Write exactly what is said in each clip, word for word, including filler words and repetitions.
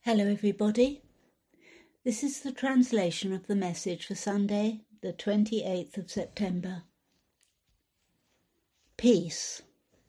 Hello everybody. This is the translation of the message for Sunday, the twenty-eighth of September. Peace.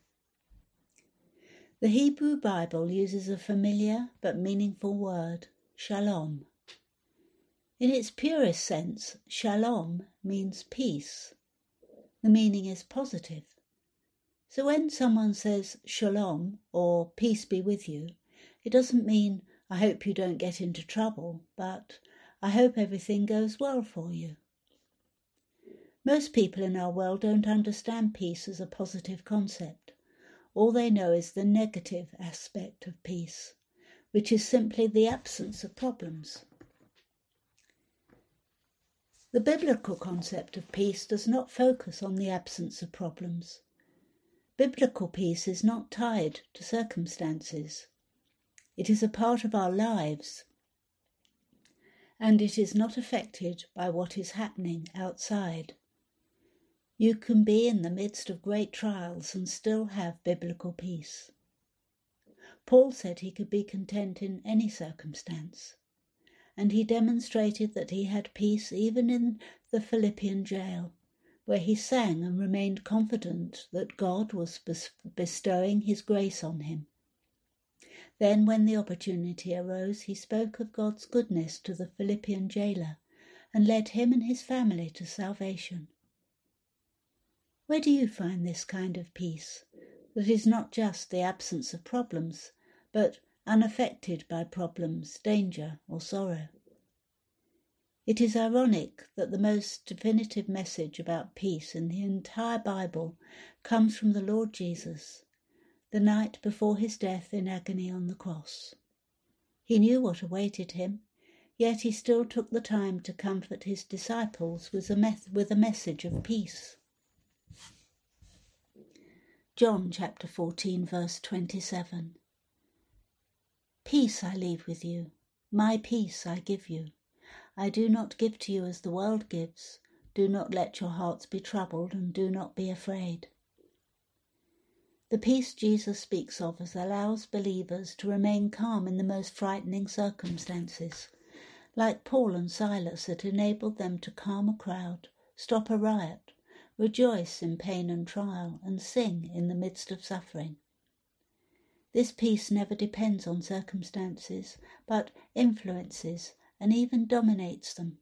The Hebrew Bible uses a familiar but meaningful word, shalom. In its purest sense, shalom means peace. The meaning is positive. So when someone says shalom or peace be with you, it doesn't mean I hope you don't get into trouble, but I hope everything goes well for you. Most people in our world don't understand peace as a positive concept. All they know is the negative aspect of peace, which is simply the absence of problems. The biblical concept of peace does not focus on the absence of problems. Biblical peace is not tied to circumstances. It is a part of our lives, and it is not affected by what is happening outside. You can be in the midst of great trials and still have biblical peace. Paul said he could be content in any circumstance, and he demonstrated that he had peace even in the Philippian jail, where he sang and remained confident that God was bestowing his grace on him. Then, when the opportunity arose, he spoke of God's goodness to the Philippian jailer and led him and his family to salvation. Where do you find this kind of peace that is not just the absence of problems, but unaffected by problems, danger, or sorrow? It is ironic that the most definitive message about peace in the entire Bible comes from the Lord Jesus, the night before his death in agony on the cross. He knew what awaited him, yet he still took the time to comfort his disciples with a, me- with a message of peace. John chapter fourteen, verse twenty-seven. Peace I leave with you, my peace I give you. I do not give to you as the world gives. Do not let your hearts be troubled, and do not be afraid. The peace Jesus speaks of as allows believers to remain calm in the most frightening circumstances. Like Paul and Silas, it enabled them to calm a crowd, stop a riot, rejoice in pain and trial, and sing in the midst of suffering. This peace never depends on circumstances, but influences and even dominates them.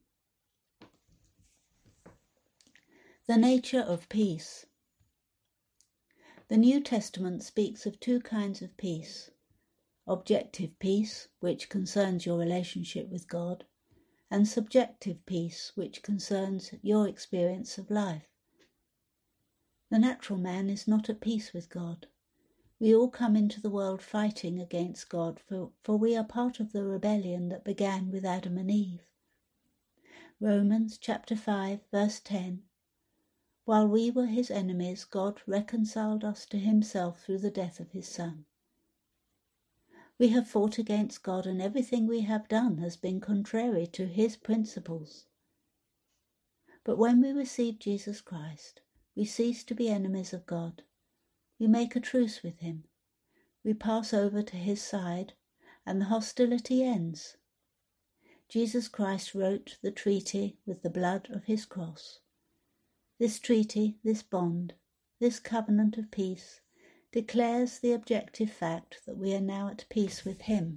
The nature of peace. The New Testament speaks of two kinds of peace: objective peace, which concerns your relationship with God, and subjective peace, which concerns your experience of life. The natural man is not at peace with God. We all come into the world fighting against God, for, for we are part of the rebellion that began with Adam and Eve. Romans chapter five, verse ten. While we were his enemies, God reconciled us to himself through the death of his Son. We have fought against God, and everything we have done has been contrary to his principles. But when we receive Jesus Christ, we cease to be enemies of God. We make a truce with him. We pass over to his side, and the hostility ends. Jesus Christ wrote the treaty with the blood of his cross. This treaty, this bond, this covenant of peace declares the objective fact that we are now at peace with him.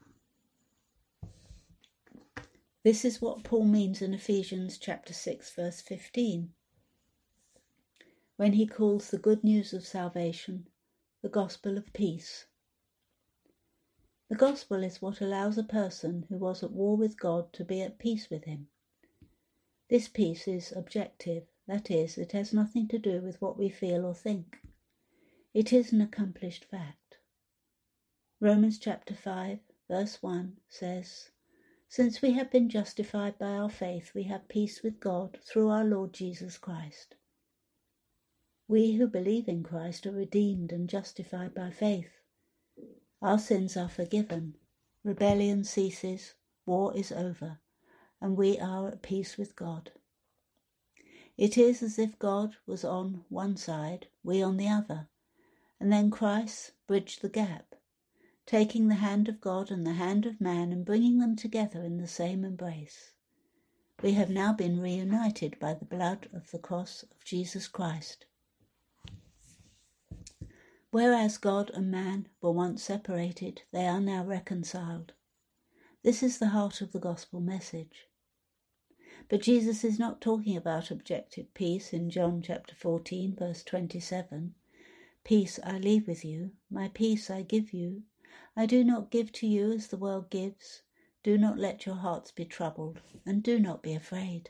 This is what Paul means in Ephesians chapter six, verse fifteen, when he calls the good news of salvation the gospel of peace. The gospel is what allows a person who was at war with God to be at peace with him. This peace is objective. That is, it has nothing to do with what we feel or think. It is an accomplished fact. Romans chapter five, verse one says, "Since we have been justified by our faith, we have peace with God through our Lord Jesus Christ." We who believe in Christ are redeemed and justified by faith. Our sins are forgiven, rebellion ceases, war is over, and we are at peace with God. It is as if God was on one side, we on the other, and then Christ bridged the gap. taking the hand of God and the hand of man and bringing them together in the same embrace. We have now been reunited by the blood of the cross of Jesus Christ. Whereas God and man were once separated, they are now reconciled. This is the heart of the gospel message. But Jesus is not talking about objective peace in John chapter fourteen, verse twenty-seven. Peace I leave with you, my peace I give you. I do not give to you as the world gives. Do not let your hearts be troubled, and do not be afraid.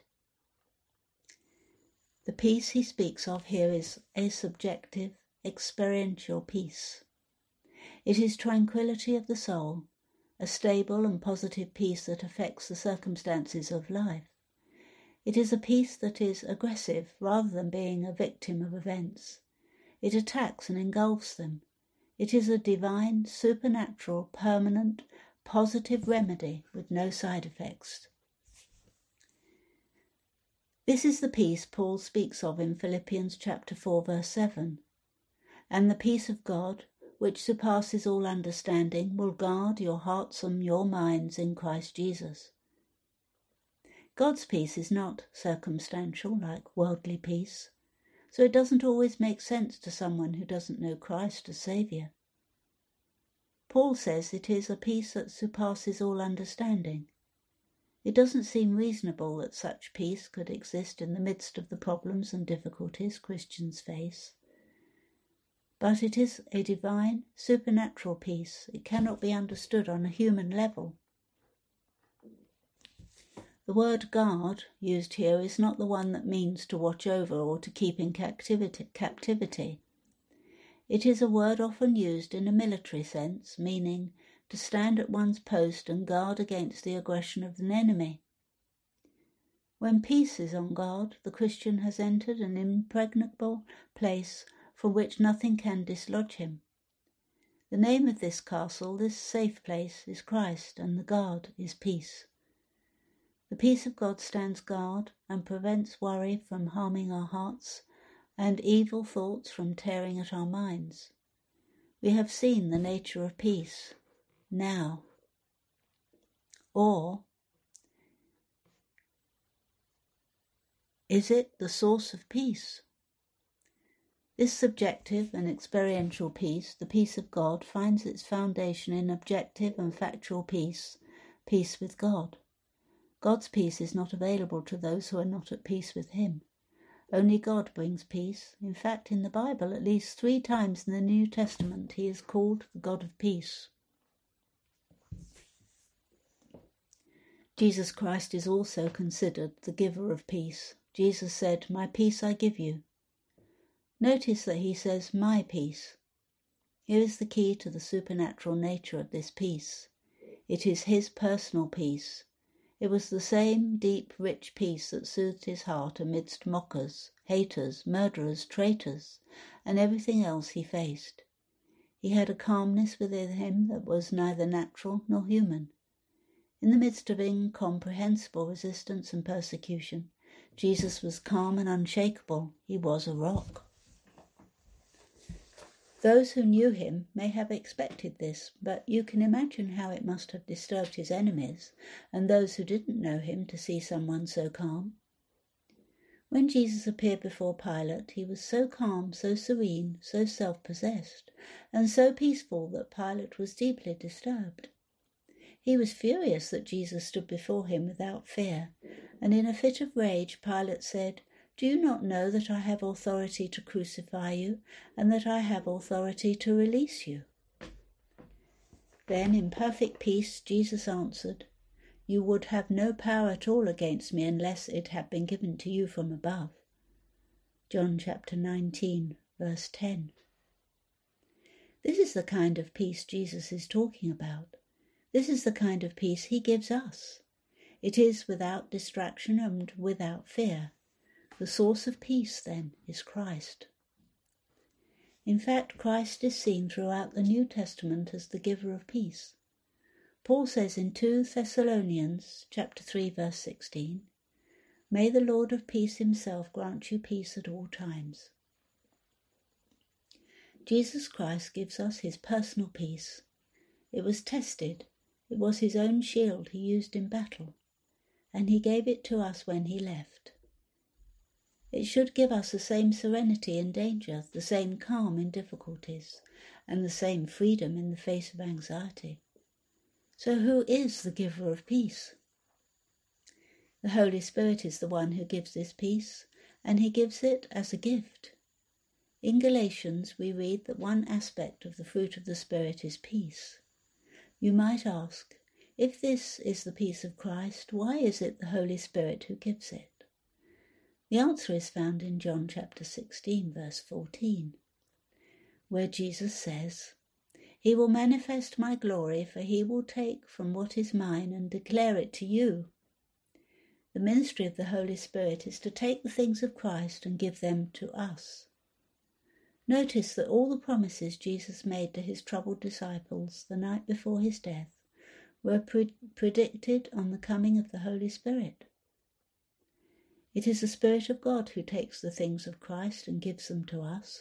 The peace he speaks of here is a subjective, experiential peace. It is tranquility of the soul, a stable and positive peace that affects the circumstances of life. It is a peace that is aggressive rather than being a victim of events. It attacks and engulfs them. It is a divine, supernatural, permanent, positive remedy with no side effects. This is the peace Paul speaks of in Philippians chapter four, verse seven. And the peace of God, which surpasses all understanding, will guard your hearts and your minds in Christ Jesus. God's peace is not circumstantial like worldly peace, so it doesn't always make sense to someone who doesn't know Christ as Saviour. Paul says it is a peace that surpasses all understanding. It doesn't seem reasonable that such peace could exist in the midst of the problems and difficulties Christians face. But it is a divine, supernatural peace. It cannot be understood on a human level. The word guard used here is not the one that means to watch over or to keep in captivity. captivity. It is a word often used in a military sense, meaning to stand at one's post and guard against the aggression of an enemy. When peace is on guard, the Christian has entered an impregnable place from which nothing can dislodge him. The name of this castle, this safe place, is Christ, and the guard is peace. The peace of God stands guard and prevents worry from harming our hearts and evil thoughts from tearing at our minds. We have seen the nature of peace now. Or is it the source of peace? This subjective and experiential peace, the peace of God, finds its foundation in objective and factual peace, peace with God. God's peace is not available to those who are not at peace with him. Only God brings peace. In fact, in the Bible, at least three times in the New Testament, he is called the God of peace. Jesus Christ is also considered the giver of peace. Jesus said, "My peace I give you." Notice that he says, "my peace." Here is the key to the supernatural nature of this peace. It is his personal peace. It was the same deep, rich peace that soothed his heart amidst mockers, haters, murderers, traitors, and everything else he faced. He had a calmness within him that was neither natural nor human. In the midst of incomprehensible resistance and persecution, Jesus was calm and unshakable. He was a rock. Those who knew him may have expected this, but you can imagine how it must have disturbed his enemies and those who didn't know him to see someone so calm. When Jesus appeared before Pilate, he was so calm, so serene, so self-possessed, and so peaceful that Pilate was deeply disturbed. He was furious that Jesus stood before him without fear, and in a fit of rage Pilate said, "Do you not know that I have authority to crucify you, and that I have authority to release you?" Then, in perfect peace, Jesus answered, "You would have no power at all against me unless it had been given to you from above." John chapter nineteen, verse ten. This is the kind of peace Jesus is talking about. This is the kind of peace he gives us. It is without distraction and without fear. The source of peace, then, is Christ. In fact, Christ is seen throughout the New Testament as the giver of peace. Paul says in Second Thessalonians chapter three, verse sixteen, "May the Lord of peace himself grant you peace at all times." Jesus Christ gives us his personal peace. It was tested. It was his own shield he used in battle, and he gave it to us when he left. It should give us the same serenity in danger, the same calm in difficulties, and the same freedom in the face of anxiety. So who is the giver of peace? The Holy Spirit is the one who gives this peace, and he gives it as a gift. In Galatians we read that one aspect of the fruit of the Spirit is peace. You might ask, if this is the peace of Christ, why is it the Holy Spirit who gives it? The answer is found in John chapter sixteen, verse fourteen, where Jesus says, "He will manifest my glory, for he will take from what is mine and declare it to you." The ministry of the Holy Spirit is to take the things of Christ and give them to us. Notice that all the promises Jesus made to his troubled disciples the night before his death were pre- predicted on the coming of the Holy Spirit. It is the Spirit of God who takes the things of Christ and gives them to us.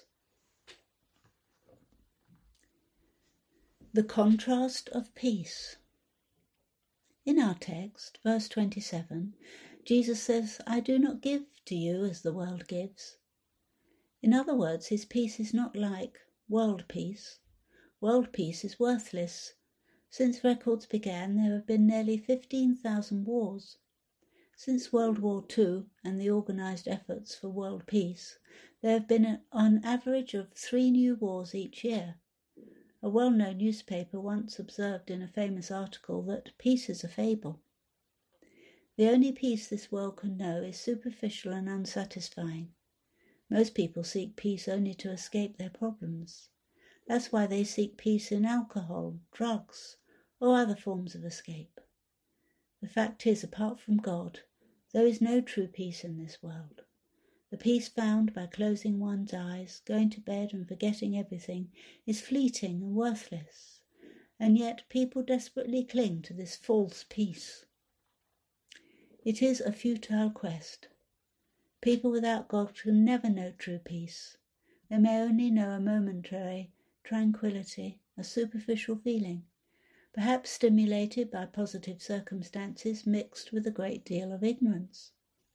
The contrast of peace. In our text, verse twenty-seven, Jesus says, "I do not give to you as the world gives." In other words, his peace is not like world peace. World peace is worthless. Since records began, there have been nearly fifteen thousand wars. Since World War Two and the organised efforts for world peace, there have been an average of three new wars each year. A well-known newspaper once observed in a famous article that peace is a fable. The only peace this world can know is superficial and unsatisfying. Most people seek peace only to escape their problems. That's why they seek peace in alcohol, drugs, or other forms of escape. The fact is, apart from God, there is no true peace in this world. The peace found by closing one's eyes, going to bed and forgetting everything is fleeting and worthless, and yet people desperately cling to this false peace. It is a futile quest. People without God can never know true peace. They may only know a momentary tranquility, a superficial feeling, perhaps stimulated by positive circumstances mixed with a great deal of ignorance.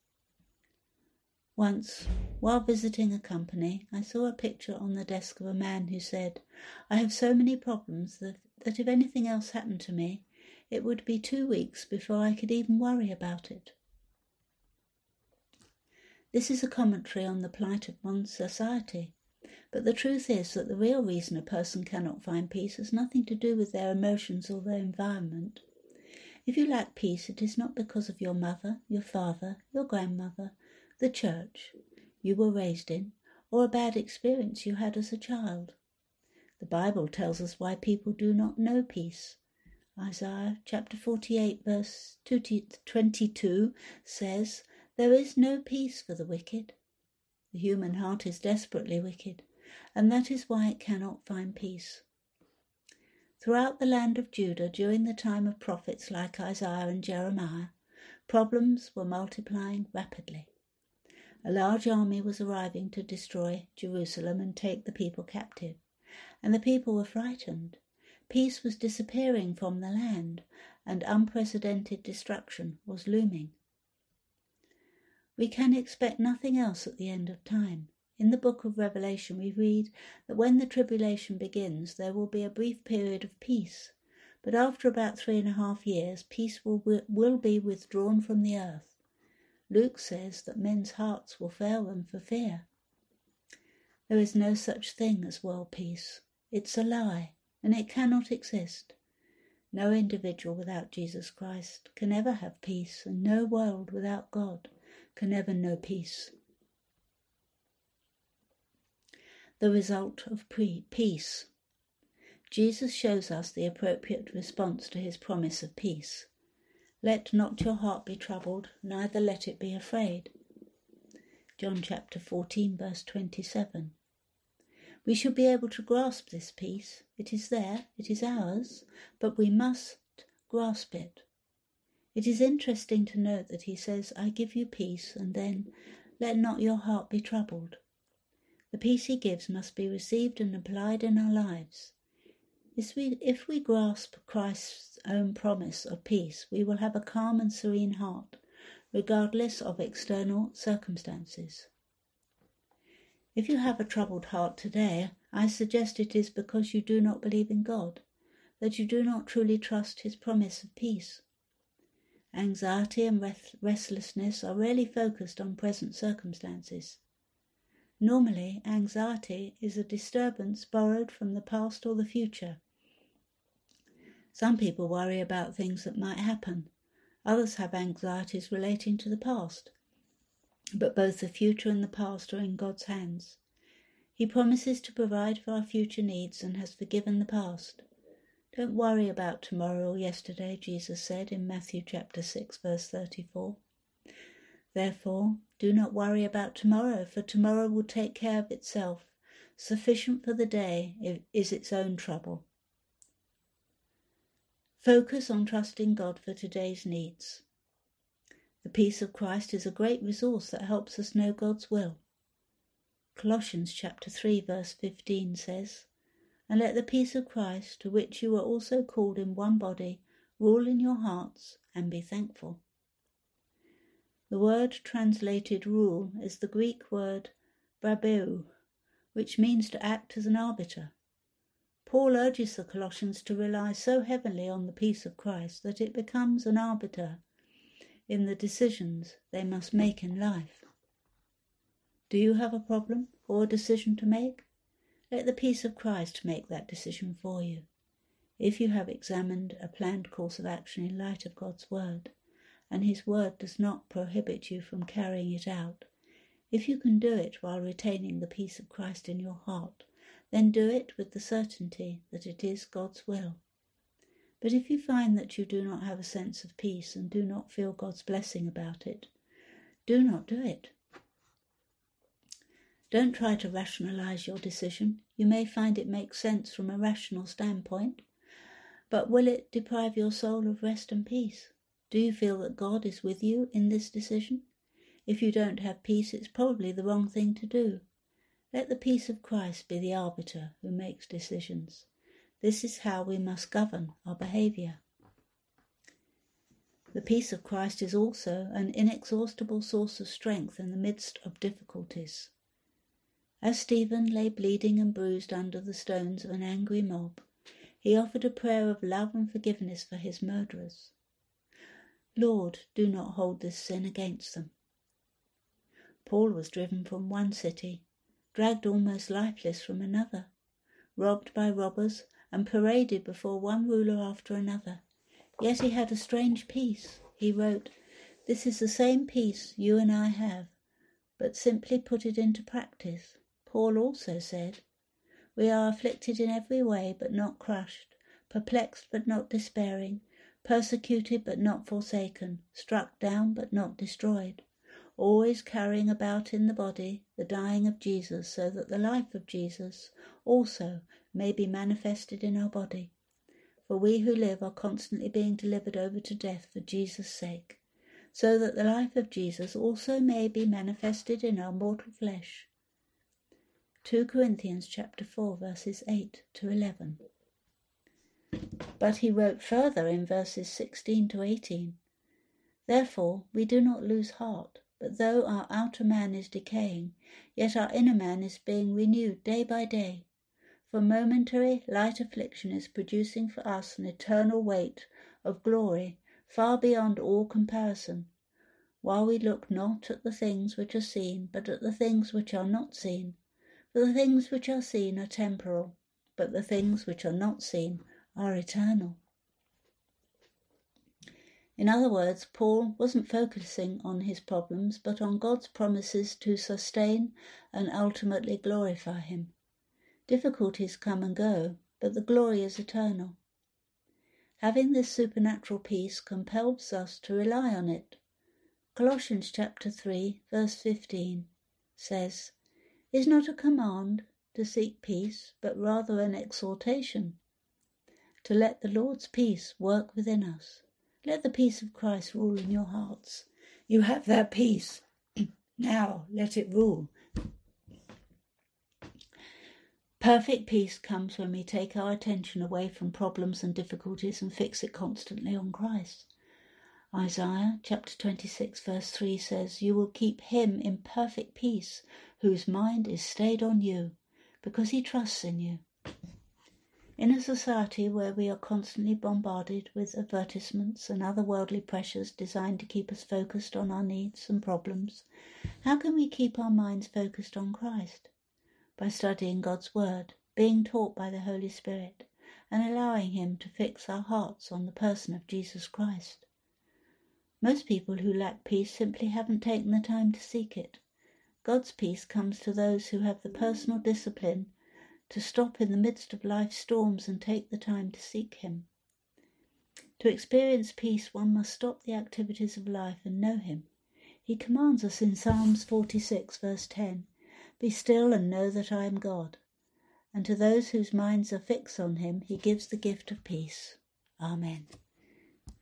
Once, while visiting a company, I saw a picture on the desk of a man who said, "I have so many problems that, that if anything else happened to me, it would be two weeks before I could even worry about it." This is a commentary on the plight of modern society, but the truth is that the real reason a person cannot find peace has nothing to do with their emotions or their environment. If you lack peace, it is not because of your mother, your father, your grandmother, the church you were raised in, or a bad experience you had as a child. The Bible tells us why people do not know peace. Isaiah chapter forty-eight verse twenty-two says, "There is no peace for the wicked." The human heart is desperately wicked, and that is why it cannot find peace. Throughout the land of Judah, during the time of prophets like Isaiah and Jeremiah, problems were multiplying rapidly. A large army was arriving to destroy Jerusalem and take the people captive, and the people were frightened. Peace was disappearing from the land, and unprecedented destruction was looming. We can expect nothing else at the end of time. In the book of Revelation we read that when the tribulation begins there will be a brief period of peace, but after about three and a half years peace will, will be withdrawn from the earth. Luke says that men's hearts will fail them for fear. There is no such thing as world peace. It's a lie, and it cannot exist. No individual without Jesus Christ can ever have peace, and no world without God can ever know peace. The result of pre- peace. Jesus shows us the appropriate response to his promise of peace. "Let not your heart be troubled, neither let it be afraid." John chapter fourteen, verse twenty-seven. We should be able to grasp this peace. It is there, it is ours, but we must grasp it. It is interesting to note that he says, "I give you peace," and then, "Let not your heart be troubled." The peace he gives must be received and applied in our lives. If we, if we grasp Christ's own promise of peace, we will have a calm and serene heart, regardless of external circumstances. If you have a troubled heart today, I suggest it is because you do not believe in God, that you do not truly trust his promise of peace. Anxiety and restlessness are rarely focused on present circumstances. Normally, anxiety is a disturbance borrowed from the past or the future. Some people worry about things that might happen. Others have anxieties relating to the past. But both the future and the past are in God's hands. He promises to provide for our future needs and has forgiven the past. Don't worry about tomorrow or yesterday, Jesus said in Matthew chapter six, verse thirty-four. Therefore, do not worry about tomorrow, for tomorrow will take care of itself. Sufficient for the day is its own trouble. Focus on trusting God for today's needs. The peace of Christ is a great resource that helps us know God's will. Colossians chapter three, verse fifteen says, "And let the peace of Christ, to which you are also called in one body, rule in your hearts, and be thankful." The word translated rule is the Greek word brabeu, which means to act as an arbiter. Paul urges the Colossians to rely so heavily on the peace of Christ that it becomes an arbiter in the decisions they must make in life. Do you have a problem or a decision to make? Let the peace of Christ make that decision for you. If you have examined a planned course of action in light of God's word, and his word does not prohibit you from carrying it out, if you can do it while retaining the peace of Christ in your heart, then do it with the certainty that it is God's will. But if you find that you do not have a sense of peace and do not feel God's blessing about it, do not do it. Don't try to rationalize your decision. You may find it makes sense from a rational standpoint, but will it deprive your soul of rest and peace? Do you feel that God is with you in this decision? If you don't have peace, it's probably the wrong thing to do. Let the peace of Christ be the arbiter who makes decisions. This is how we must govern our behaviour. The peace of Christ is also an inexhaustible source of strength in the midst of difficulties. As Stephen lay bleeding and bruised under the stones of an angry mob, he offered a prayer of love and forgiveness for his murderers. Lord, do not hold this sin against them. Paul was driven from one city, dragged almost lifeless from another, robbed by robbers, and paraded before one ruler after another. Yet he had a strange peace. He wrote, "This is the same peace you and I have, but simply put it into practice." Paul also said, "We are afflicted in every way but not crushed, perplexed but not despairing, persecuted but not forsaken, struck down but not destroyed, always carrying about in the body the dying of Jesus, so that the life of Jesus also may be manifested in our body. For we who live are constantly being delivered over to death for Jesus' sake, so that the life of Jesus also may be manifested in our mortal flesh." Second Corinthians chapter four, verses eight to eleven. But he wrote further in verses sixteen to eighteen, "Therefore we do not lose heart, but though our outer man is decaying, yet our inner man is being renewed day by day. For momentary light affliction is producing for us an eternal weight of glory far beyond all comparison, while we look not at the things which are seen, but at the things which are not seen. For the things which are seen are temporal, but the things which are not seen are eternal." In other words, Paul wasn't focusing on his problems, but on God's promises to sustain and ultimately glorify him. Difficulties come and go, but the glory is eternal. Having this supernatural peace compels us to rely on it. Colossians chapter three, verse fifteen says, "Is not a command to seek peace, but rather an exhortation to let the Lord's peace work within us." Let the peace of Christ rule in your hearts. You have that peace. Now let it rule. Perfect peace comes when we take our attention away from problems and difficulties and fix it constantly on Christ. Isaiah chapter twenty-six verse three says, "You will keep him in perfect peace, whose mind is stayed on you, because he trusts in you." In a society where we are constantly bombarded with advertisements and other worldly pressures designed to keep us focused on our needs and problems, how can we keep our minds focused on Christ? By studying God's Word, being taught by the Holy Spirit, and allowing Him to fix our hearts on the person of Jesus Christ. Most people who lack peace simply haven't taken the time to seek it. God's peace comes to those who have the personal discipline to stop in the midst of life's storms and take the time to seek Him. To experience peace, one must stop the activities of life and know Him. He commands us in Psalms forty-six verse ten, "Be still and know that I am God." And to those whose minds are fixed on Him, He gives the gift of peace. Amen.